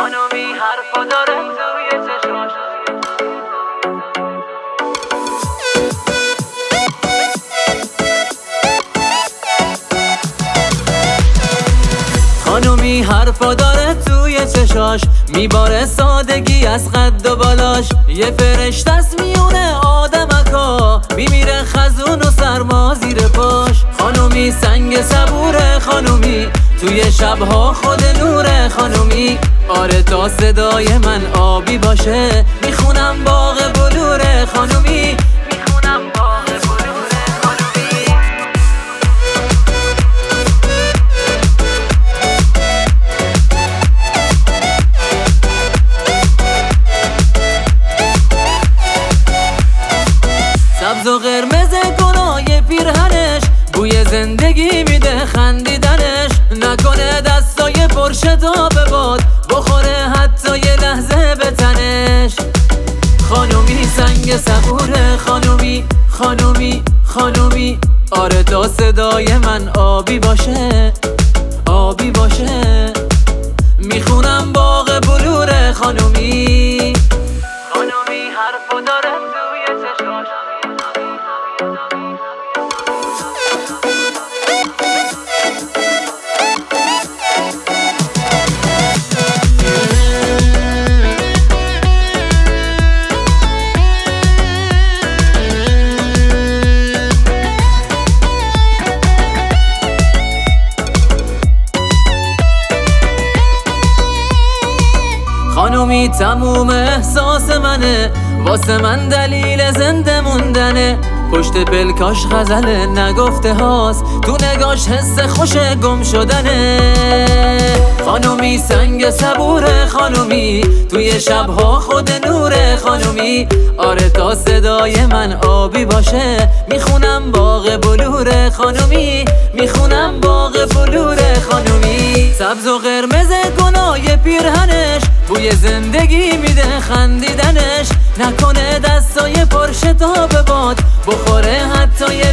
خانومی حرفا داره توی چشاش. خانومی حرفا داره توی چشاش، میباره سادگی از قد و بالاش. یه فرشته است میونه آدمکا، میمیره خزون و سرما زیر پاش. خانومی سنگ صبوره، خانومی توی شبها خود نوره. خانومی آره تا صدای من آبی باشه، میخونم باغ بلوره. خانومی میخونم باغ بلوره. خانومی سبز و قرمز گناه پیرهنش، بوی زندگی میده خندیدنش. نکنه دستای پرشتاب باد، بخوره حتی یه لحظه به تنش. خانومی سنگ صبوره، خانومی خانومی خانومی آره تا صدای من آبی باشه، آبی باشه. میخونم باغ بلوره. خانومی خانومی حرفو داره توی چشاش. خانومی تموم احساس منه، واسه من دلیل زنده موندنه. پشت پلکاش غزل نگفته هاست، تو نگاش حس خوش گم شدنه. خانومی سنگ صبوره، خانومی توی شبها خود نوره. خانومی آره تا صدای من آبی باشه، میخونم باغ بلوره. خانومی میخونم باغ بلوره. خانومی سبز و قرمز گناه پیرهنش، بوی زندگی میده خندیدنش. نکنه دستای پرشتاب باد، بخوره حتی یه